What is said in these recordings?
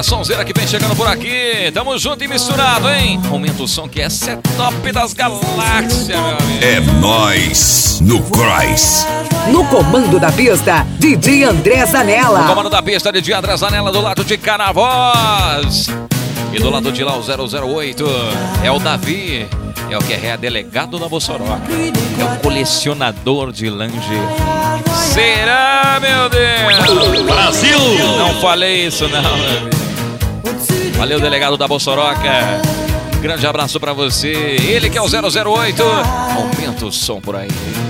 Sonzeira que vem chegando por aqui. Tamo junto e misturado, hein? Aumenta o som que essa é top das galáxias, meu amigo. É nóis no Cross. No comando da pista, DJ André Zanella. No comando da pista, DJ André Zanella, do lado de cá na voz. E do lado de lá, o 008, é o Davi. É o que é delegado da Bossoroca. É o colecionador de lingerie. Será, meu Deus? Brasil! Não falei isso, não. Valeu, delegado da Bossoroca. Grande abraço pra você. Ele que é o 008. Aumenta o som por aí.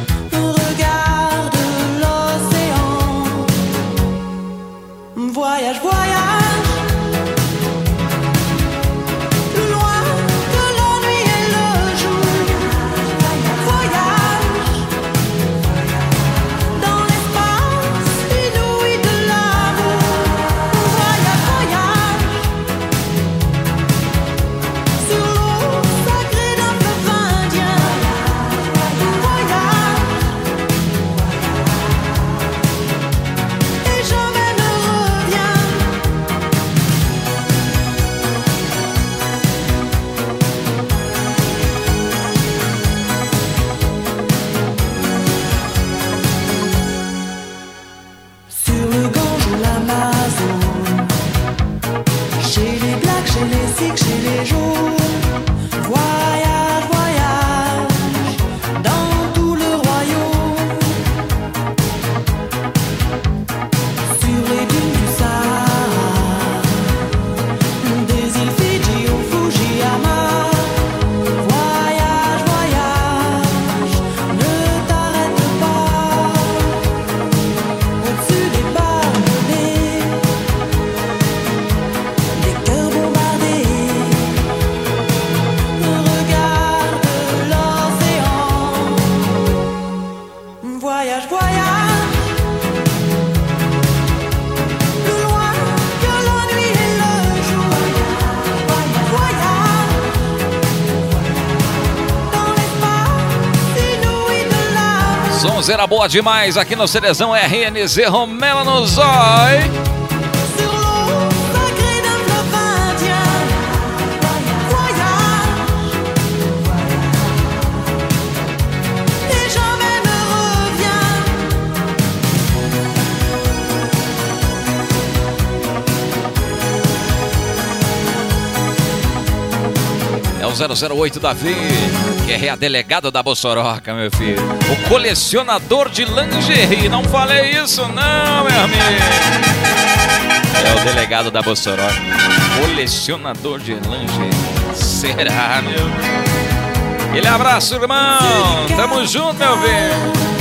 Voyage, voyage. Sonzeira boa demais aqui no Cerezão RNZ Romela no Zói. É o 008 Davi, que é a delegada da Bossoroca, meu filho. O colecionador de lingerie. Não falei isso não, meu amigo. É o delegado da Bossoroca. Colecionador de lingerie. Será, meu? Aquele abraço, irmão. Tamo junto, meu filho.